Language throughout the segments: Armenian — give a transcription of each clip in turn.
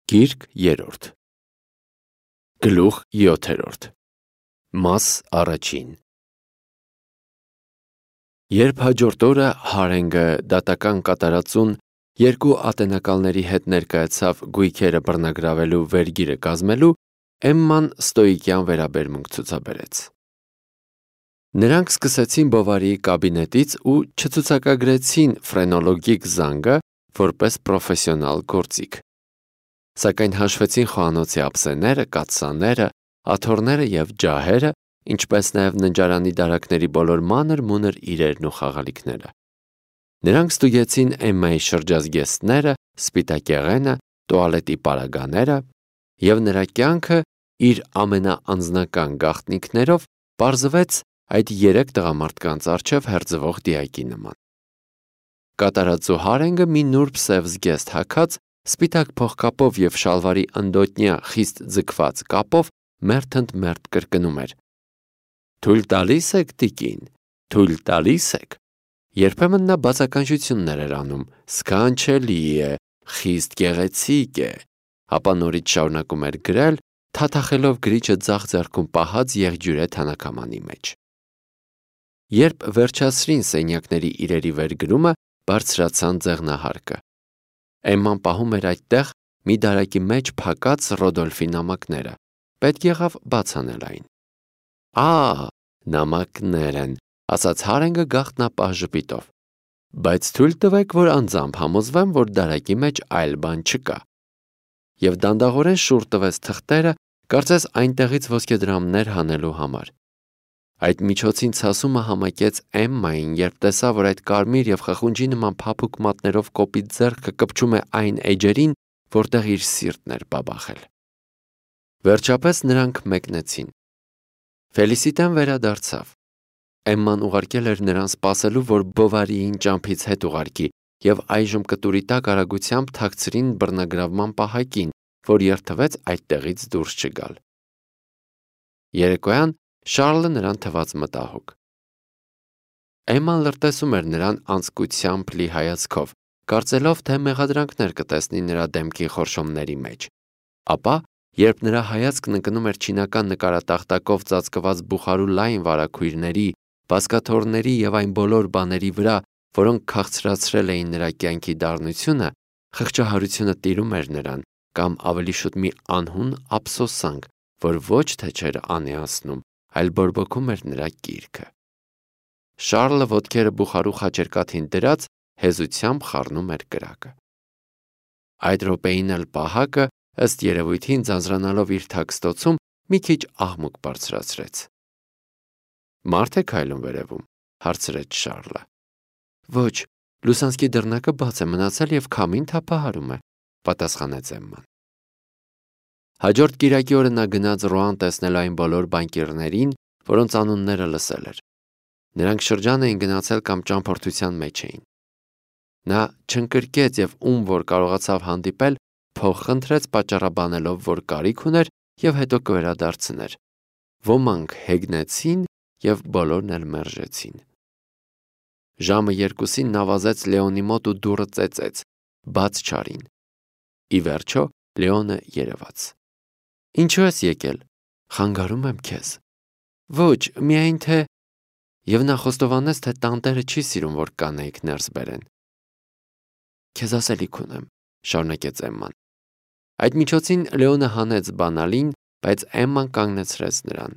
Գիրք 3 Գլուխ 7 Մաս 1 Երբ հաջորդ օրը Հարենգը դատական կատարածուն երկու ատենակալների հետ ներկայացավ գույքերը բռնագրավելու վերգիրը կազմելու, Էմման ստոիկյան վերաբերմունք ցուցաբերեց։ Նրանք սկսեցին Բովարիի կաբինետից ու չցուցակագրեցին ֆրենոլոգիկ զանգը որպես պրոֆեսիոնալ գործիք։ Սակայն հաշվեցին խոհանոցի ափսեները, կաթսաները, աթոռները և ջահերը, ինչպես նաև ննջարանի դարակների բոլոր մանր-մունր իրերն ու խաղալիքները։ Նրանք ստուգեցին Էմմայի շրջազգեստները, սպիտակեղենը, տուալետի պարագաները, և նրա կյանքը իր ամենաանձնական գաղտնիքներով պարզվեց այդ 3 տղամարդկանց առջև հերձվող դիակի նման։ Կատարածու Հարենգը մի նուրբ սև զգեստ հագած, սպիտակ փողկապով և շալվարի ընդոտնյա խիստ ձգված կապով մերթընդմերթ կրկնում էր. «Թույլ տալի՞ս եք, տիկին, թույլ տալի՞ս եք»։ Երբեմն նա բացականչություններ էր անում. «Սքանչելի է, խիստ գեղեցիկ է», ապա նորից շարունակում էր գրել, թաթախելով գրիչը ձախ ձեռքում պահած եղջյուրե թանաքամանի մեջ։ Երբ վերջացրին սենյակների իրերի վերգրումը, բարձրացան ձեղնահարկը։ Էմման պահում էր այդտեղ մի դարակի մեջ փակած Ռոդոլֆի նամակները։ Պետք եղավ բաց անել այն։ Նամակներ են, ասաց Հարենգը գաղտնապահ ժպիտով, բայց թույլ տվեք, որ անձամբ համոզվեմ, որ դարակի մեջ այլ բան չկա։ Եվ դանդաղորեն շուռ տվեց թղթերը, կարծես այնտեղից ոսկեդրամներ հանելու համար։ Այդ միջոցին ցասումը համակեց Էմմային, երբ տեսավ, որ այդ կարմիր և խխունջի նման փափուկ մատներով կոպիտ ձեռքը կպչում է այն էջերին, որտեղ իր սիրտն էր բաբախել։ Վերջապես նրանք մեկնեցին։ Ֆելիսիտեն վերադարձավ։ Էմման ուղարկել էր նրան սպասելու, որ Բովարիին ճամփից հետ ուղարկի, և այժմ կտուրի տակ արագությամբ թաքցրին բռնագրավման պահակին, որ երդվեց այդտեղից դուրս չգալ։ Երեկոյան Շառլը նրան թվաց մտահոգ։ Էմման լրտեսում էր նրան անձկությամբ լի հայացքով, կարծելով, թե մեղադրանքներ կտեսնի նրա դեմքի խորշոմների մեջ։ Ապա, երբ նրա հայացքն ընկնում էր չինական նկարատախտակով ծածկված բուխարու լայն վարագույրների, բազկաթոռների և այն բոլոր բաների վրա, որոնք քաղցրացրել էին նրա կյանքի դառնությունը, խղճահարությունը տիրում էր նրան, կամ ավելի շուտ մի անհուն ափսոսանք, որ ոչ թե չէր անեացնում, այլ բորբոքում էր նրա կիրքը։ Շառլը ոտքերը բուխարու խաչերկաթին դրած հեզությամբ խառնում էր կրակը։ Այդ րոպեին էլ պահակը, ըստ երևույթին ձանձրանալով իր թաքստոցում, մի քիչ աղմուկ բարձրացրեց։ «Մարդ է քայլում վերևում», հարցրեց Շառլը։ «Ոչ, լուսանցքի դռնակը բաց է մնացել և քամին թափահարում է», պատասխանեց Էմման։ Հաջորդ կիրակի օրը նա գնաց Ռոան տեսնել այն բոլոր բանկիրներին, որոնց անունները լսել էր։ Նրանք շրջան էին գնացել կամ ճամփորդության մեջ էին։ Նա չընկրկեց և ում որ կարողացավ հանդիպել, փող խնդրեց պատճառաբանելով, որ կարիք ուներ և հետո կվերադարձներ։ Ոմանք հեգնեցին և բոլորն էլ մերժեցին։ Ժամը 2-ին նա վազեց Լեոնի մոտ ու դուռը ծեծեց, բաց չարին։ Ի վերջո Լեոնը երևաց։ «Ինչու ես եկել»։ «Խանգարում եմ քեզ»։ «Ոչ, միայն թե…» Եվ նա խոստովանեց, թե տանտերը չի սիրում, որ կանայք ներս բերեն։ «Քեզ ասելիք ունեմ», շարունակեց Էմման։ Այդ միջոցին Լեոնը հանեց բանալին, բայց Էմման կանգնեցրեց նրան։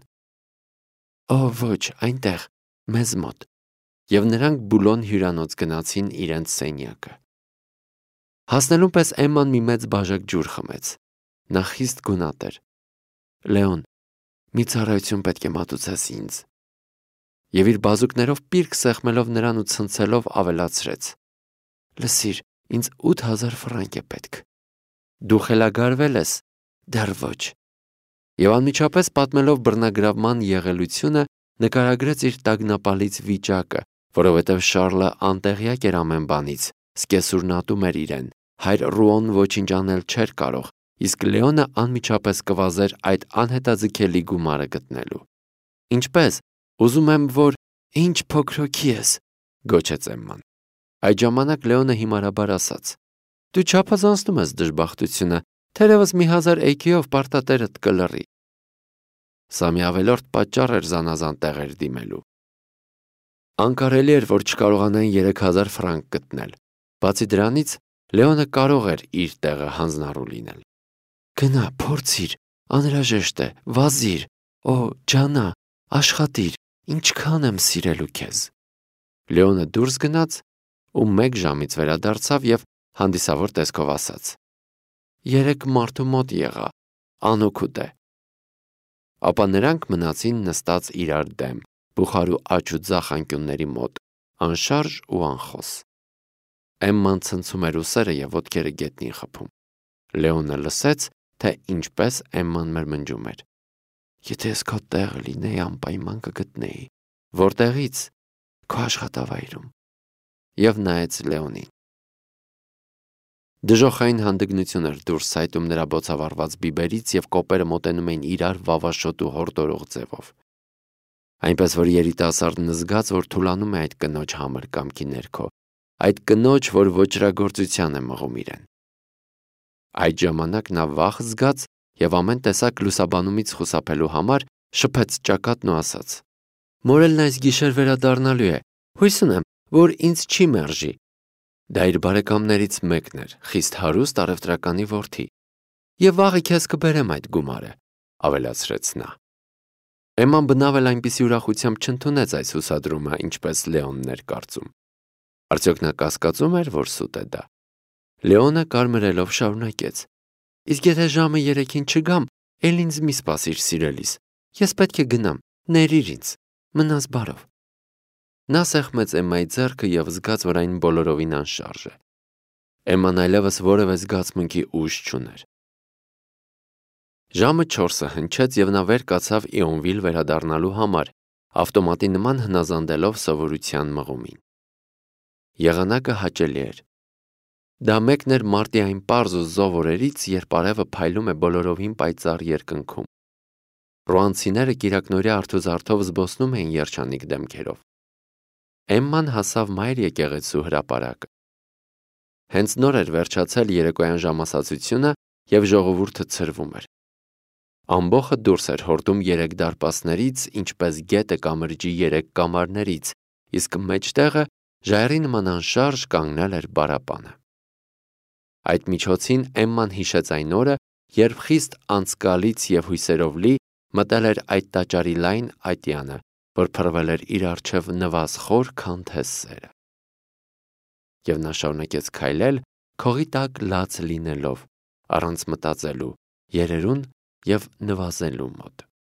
Ոչ, այնտեղ, մեզ մոտ։ Եվ նրանք Բուլոն հյուրանոց գնացին իրենց սենյակը։ Հասնելուն պես Էմման մի մեծ բաժակ ջուր խմեց։ Նա խիստ գունատ էր։ «Լեոն, մի ծառայություն պետք է մատուցես ինձ»։ Եվ իր բազուկներով պիրկ սեղմելով նրան ու ցնցելով ավելացրեց. «Լսիր, ինձ 8000 ֆրանկ է պետք»։ «Դու խելագարվել ես»։ «Դեռ ոչ»։ Եվ անմիջապես պատմելով բռնագրավման եղելությունը, նկարագրեց իր տագնապալից վիճակը, որովհետև Շառլը անտեղյակ էր ամեն բանից, սկեսուրն ատում էր իրեն, հայր Ռուոն ոչինչ անել չէր կարող, իսկ Լեոնը անմիջապես կվազեր այդ անհետաձգելի գումարը գտնելու։ «Ինչպե՞ս, ուզում եմ, որ…» «Ինչ փոքրոքի ես», գոչեց Էմման։ Այդ ժամանակ Լեոնը հիմարաբար ասաց. «Դու չափազանցնում ես դժբախտությունը, Թերևս մի 1000 էյքիով պարտատերդ կլռի։ Սա մի ավելորդ պատճառ էր զանազան տեղեր դիմելու։ Անկարելի էր, որ չկարողանային 3000 ֆրանկ գտնել։ Բացի դրանից, Լեոնը կարող էր իր տեղը հանձնառու լինել։ Գնա, փորձիր, անհրաժեշտ է, վազիր, օ, ջանա, աշխատիր, ինչքան եմ սիրելու քեզ։ Լեոնը դուրս գնաց ու 1 ժամից վերադարձավ եւ հանդիսավոր տեսքով ասաց. 3 մարդու մոտ եղա, անօգուտ է։ Ապա նրանք մնացին նստած իրար դեմ, բուխարու աջ ու ձախ անկյունների մոտ, անշարժ ու անխոս։ Էմման ցնցում էր ուսերը եւ ոտքերը գետնին խփում։ Լեոնը լսեց, թե ինչպես Էմման մրմնջում էր. Եթե ես քո տեղը լինեի, անպայման կգտնեի։ Որտեղից։ Քո աշխատավայրում։ Եվ նայեց Լեոնին։ Դժոխային հանդգնություն էր դուրս ցայտում նրա բոցավառված բիբերից եւ կոպերը մոտենում էին իրար վավաշոտ ու հորդորող ձևով։ Այնպես որ երիտասարդն զգաց, որ թուլանում է այդ կնոջ համր կամքի ներքո, այդ կնոջ, որ ոճրագործության է մղում իրեն։ Այդ ժամանակ նա վախ զգաց եւ ամեն տեսակ լուսաբանումից խուսափելու համար շփեց ճակատն ու ասաց. Մորելն այս գիշեր վերադառնալու է։ Հույս ունեմ, որ ինձ չի մերժի։ Դա իր բարեկամներից մեկն էր, խիստ հարուստ առևտրականի որդի։ Եվ վաղը քեզ կբերեմ այդ գումարը, ավելացրեց նա։ Էմման բնավ էլ այնպիսի ուրախությամբ չընդունեց այս հուսադրումը, ինչպես Լեոնն էր կարծում։ Արդյոք նա կասկածում էր, որ սուտ է դա։ Լեոնը կարմրելով շարունակեց. Իսկ եթե ժամը 3-ին չգամ, էլ ինձ մի սպասիր սիրելիս։ Ես պետք է գնամ, ներիր ինձ, մնաս բարով։ Նա սեղմեց Էմմայի ձեռքը եւ զգաց, որ այն բոլորովին անշարժ է։ Էմման այլևս որևէ զգացմունքի ուժ չուներ։ Ժամը 4-ը հնչեց եւ նա վեր կացավ Իոնվիլ վերադառնալու համար, ավտոմատի նման հնազանդելով սովորության մղումին։ Եղանակը հաճելի էր։ Դա մեկն էր մարտի այն պարզ ու զով օրերից, երբ արևը փայլում է բոլորովին պայծառ երկնքում։ Ռուանցիները կիրակնօրյա արթուզարթով զբոսնում էին երջանիկ դեմքերով։ Էմման հասավ մայր եկեղեցու հրապարակը։ Հենց նոր էր վերջացել երեկոյան ժամասացությունը եւ ժողովուրդը ցրվում էր։ Ամբոխը դուրս էր հորդում 3 դարպասներից, ինչպես գետը կամրջի 3 կամարներից, իսկ մեջտեղը ժայռի նման անշարժ կանգնել էր բարապանը։ Այդ միջոցին Էմման հիշեց այն օրը, երբ խիստ անցկալից եւ հույսերով լի մտել էր այդ տաճարի լայն ատյանը, որ փռվել էր իր առջև նվազխոր քանթես սերը։ Եվ նա շարունակեց քայլել, քողի տակ լաց լինելով, առանց մտածելու, երերուն եւ նվազելու մոտ։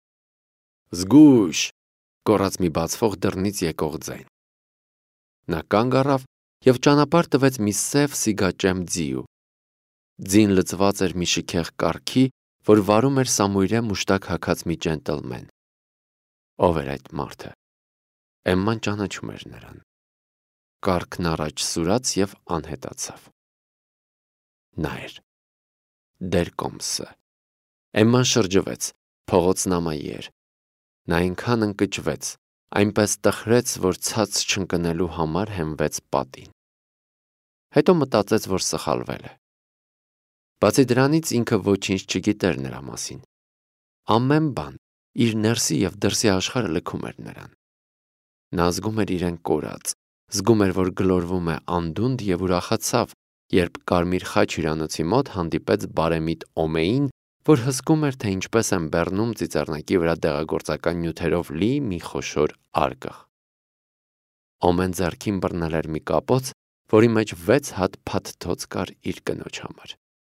Զգույշ, կորած մի բացվող դռնից եկող ձայն։ Նա կանգ առավ եւ ճանապարհ տվեց մի սև սիգաճեմ ձիու։ Ձին լծված էր մի շքեղ կառքի, որ վարում էր սամույրե մուշտակ հագած մի ջենտլմեն։ Ով էր այդ մարդը։ Էմման ճանաչում էր նրան։ Կառքն առաջ սուրաց եւ անհետացավ։ Նա էր։ Դերկոմսը։ Էմման շրջվեց, փողոցն ամայի էր։ Նա այնքան ընկճվեց, այնպես տխրեց, որ ցած չընկնելու համար հենվեց պատին։ Հետո մտածեց, որ սխալվել է։ Բացի դրանից ինքը ոչինչ չգիտեր նրա մասին։ Ամեն բան, իր ներսի եւ դրսի աշխարհը լքում էր նրան։ Նա զգում էր իրեն կորած, զգում էր, որ գլորվում է անդունդ եւ ուրախացավ, երբ Կարմիր խաչ հյուրանոցի մոտ հանդիպեց բարեմիտ Օմեին, որ հսկում էր, թե ինչպես են բեռնում ծիծեռնակի վրա դեղագործական նյութերով լի մի խոշոր արկղ։ Օմեն ձեռքին բռնել էր մի կապոց, որի մեջ 6 հատ փաթթոց կար իր կնոջ համար։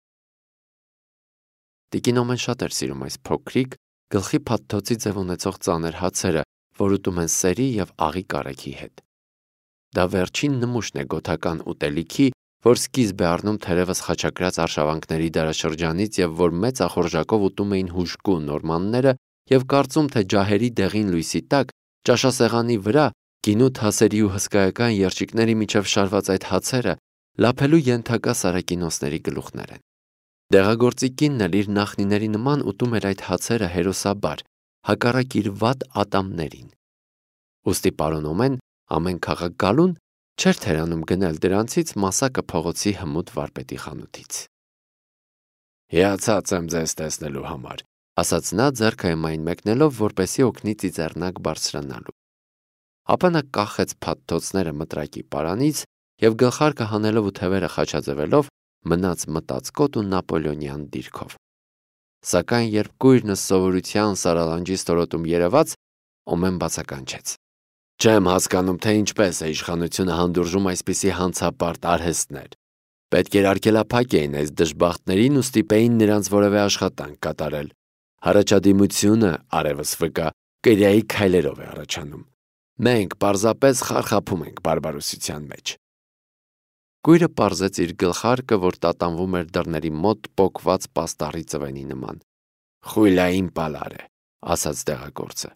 Տիկին Օմեն շատ էր սիրում այս փոքրիկ, գլխի փաթթոցի ձև ունեցող ծանր հացերը, որ ուտում են սերի եւ աղի կարագի հետ։ Դա վերջին նմուշն է գոթական ուտելիքի, որ սկիզբ է առնում թերևս խաչակրած արշավանքների դարաշրջանից եւ որ մեծ ախորժակով ուտում էին հուժկու նորմանները եւ կարծում, թե ջահերի դեղին լույսի տակ ճաշասեղանի վրա գինու թասերի ու հսկայական երճիկների միջև շարված այդ հացերը լափելու ենթակա սարակինոսների գլուխներ են։ Դեղագործի կինն էլ իր նախնիների նման ուտում էր այդ հացերը հերոսաբար, հակառակ իր վատ ատամներին։ Ուստի պարոն Օմեն ամեն քաղաք գալուն չէր թերանում գնել դրանցից մասակը փողոցի հմուտ վարպետի խանութից։ Հիացած եմ ձեզ տեսնելու համար, ասաց նա ձեռքը Էմմային մեկնելով, որպեսզի օգնի ծիծեռնակ բարձրանալու։ Ապա նա կախեց փաթթոցները մտրակի պարանից և գլխարկը հանելով ու թևերը խաչաձևելով մնաց մտածկոտ ու նապոլեոնյան դիրքով։ Սակայն երբ կույրն սովորության սարալանջի ստորոտում երևաց, Օմեն բացականչեց. «Չեմ հասկանում, թե ինչպես է իշխանությունը հանդուրժում այսպիսի հանցապարտ արհեստներ։ Պետք էր արգելափակ էին այս դժբախտներին ու ստիպեին նրանց որևէ աշխատանք կատարել։ Առաջադիմությունը, արևս վկա, կրիայի քայլերով է առաջանում։ Մենք պարզապես խարխափում ենք բարբարոսության մեջ»։ Կույրը պարզեց իր գլխարկը, որ տատանվում էր դռների մոտ պոկված պաստառի ծվենի նման։ «Խույլային պալար է», ասաց տեղագործը։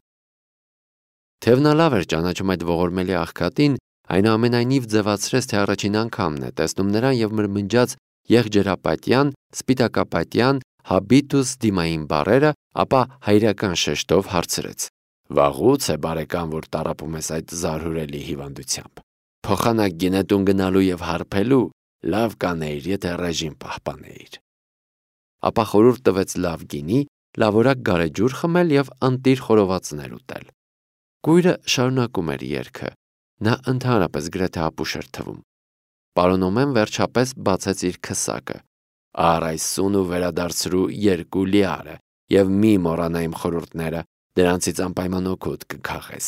Թևն լավ էր ճանաչում այդ ողորմելի աղքատին, այնուամենայնիվ ձևացրեց, թե առաջին անգամն է տեսնում նրան և մրմնջաց եղջերապատյան, սպիտակապատյան, հաբիտուս դիմային բառերը, ապա հայրական շեշտով հարցրեց. «Վաղուց է բարեկամ, որ տառապում ես այդ զարհուրելի հիվանդությամբ։ Փոխանակ գինետուն գնալու և հարբելու լավ կանեիր, եթե ռեժիմ պահպանեիր»։ Ապա խորհուրդ տվեց լավ գինի, լավորակ գարեջուր խմել և ընտիր խորովածներ ուտել։ Կույրը շարունակում էր երգը։ Նա ընդհանրապես գրեթե ապուշ էր թվում։ Պարոն Օմեն վերջապես բացեց իր քսակը։ «Առ այս սուն ու վերադարձրու 2 լիարը և մի մոռանա իմ խորհուրդները, դրանցից անպայման օգուտ կքաղես»։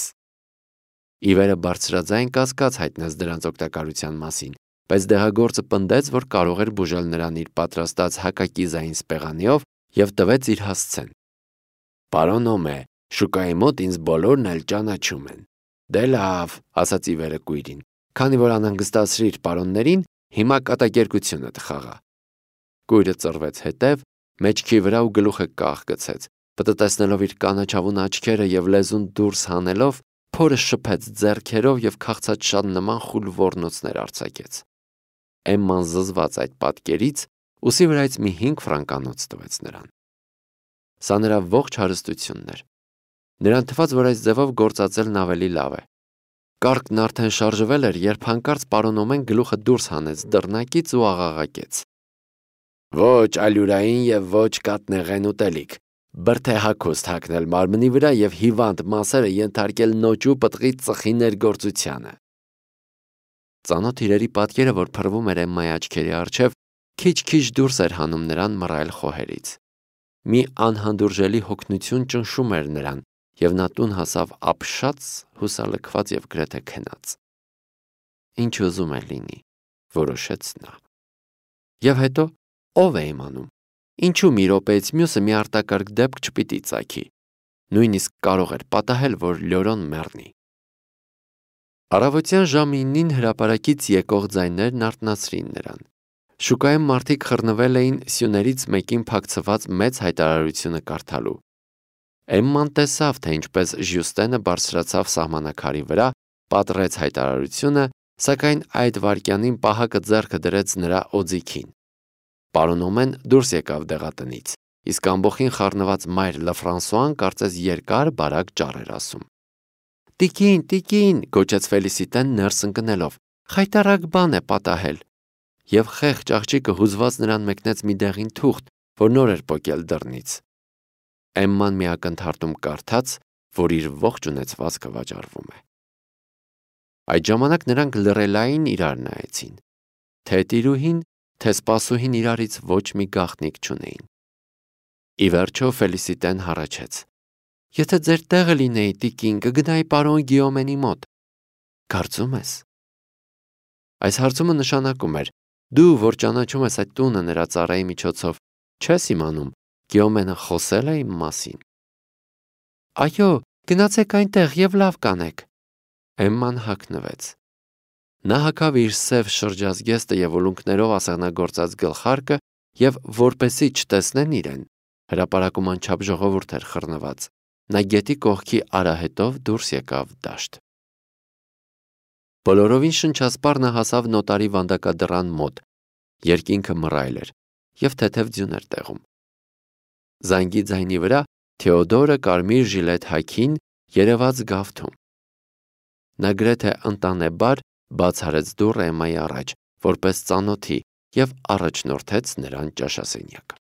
Ի վերը բարձրաձայն կասկած հայտնեց դրանց օգտակարության մասին, բայց դեղագործը պնդեց, որ կարող էր բուժել նրան իր պատրաստած հակակիզային սպեղանիով և տվեց իր հասցեն։ «Պարոն Օմե, շուկայի մոտ ինձ բոլորն էլ ճանաչում են»։ «Դե լավ», ասաց ի վերը կույրին, «քանի որ անհանգստացրիր պարոններին, հիմա կատակերգությունդ խաղա»։ Կույրը ծռվեց հետև, մեջքի վրա ու գլուխը կախ գցեց, պտտեցնելով իր կանաչավուն աչքերը և լեզուն դուրս հանելով, փորը շփեց ձեռքերով և քաղցած շան նման խուլ ոռնոցներ արձակեց։ Էմման զզված այդ պատկերից ուսի վրայից մի 5 ֆրանկանոց տվեց նրան։ Սա նրա ողջ հարստությունն էր։ Նրան թվաց, որ այս ձևով գործածելն ավելի լավ է։ Կառքն արդեն շարժվել էր, երբ հանկարծ պարոն Օմեն գլուխը դուրս հանեց դռնակից ու աղաղակեց. «Ոչ ալյուրային և ոչ կաթնեղեն ուտելիք, բրդե հագուստ հագնել մարմնի վրա և հիվանդ մասերը ենթարկել նոճու պտղի ծխի ներգործությանը»։ Ծանոթ իրերի պատկերը, որ փռվում էր Էմմայի աչքերի առջև, քիչ-քիչ դուրս էր հանում նրան մռայլ խոհերից։ Մի անհանդուրժելի հոգնություն ճնշում էր նրան, և նա տուն հասավ ապշած, հուսալքված և գրեթե քնած։ «Ինչ ուզում է լինի», որոշեց նա։ Եվ հետո ով է իմանում, ինչու մի րոպեից մյուսը մի արտակարգ դեպք չպիտի ծագի։ Նույնիսկ կարող էր պատահել, որ Լյորոն մեռնի։ Առավոտյան ժամը 9-ին հրապարակից եկող ձայներն արթնացրին նրան։ Շուկայում մարդիկ խռնվել էին սյուներից մեկին փակցված մեծ հայտարարությունը կարդալու։ Էմման տեսավ, թե ինչպես Ժյուստենը բարձրացավ սահմանակարի վրա, պատռեց հայտարարությունը, սակայն այդ վայրկյանին պահակը ձեռքը դրեց նրա օձիքին։ Պարոն Օմեն դուրս եկավ դեղատնից, իսկ ամբոխին խառնված մայր Լըֆրանսուան կարծես երկար բարակ ճառ էր ասում։ «Տիկին, տիկին», գոչեց Ֆելիսիտեն ներս ընկնելով, «խայտառակ բան է պատահել»։ Եվ խեղճ աղջիկը հուզված նրան մեկնեց մի դեղին թուղթ, որ նոր էր պոկել դռնից։ Էմման մի ակնթարթում կարդաց, որ իր ողջ ունեցվածքը վաճառվում է։ Այդ ժամանակ նրանք լռելային իրար նայեցին։ Թե տիրուհին, թե սպասուհին իրարից ոչ մի գաղտնիք չունեին։ Ի վերջո Ֆելիսիտեն հառաչեց. «Եթե ձեր տեղը լինեի, տիկին, կգնայի պարոն Գիոմենի մոտ»։ «Կարծում ես»։ Այս հարցումը նշանակում էր. դու, որ ճանաչում ես այդ տունը նրա ծառայի միջոցով, չես իմանում, Գիոմենը խոսել է իմ մասին։ «Այո, գնացեք այնտեղ և լավ կանեք»։ Էմման հագնվեց։ Նա հագավ իր սև շրջազգեստը և ուլունքներով ասեղնագործած գլխարկը և, որպեսզի չտեսնեն իրեն, հրապարակում անչափ ժողովուրդ էր խռնված, նա գետի կողքի արահետով դուրս եկավ դաշտ։ Բոլորովին շնչասպառ նա հասավ նոտարի վանդակադռան մոտ, երկինքը մռայլ էր և թեթև ձյուն էր տեղում։ Զանգի ձայնի վրա Թեոդորը կարմիր ժիլետ հագին երևաց գավթում։ Նա գրեթե ընտանեբար բաց արեց դուռը Էմմայի առաջ, որպես ծանոթի, և առաջնորդեց նրան ճաշասենյակ։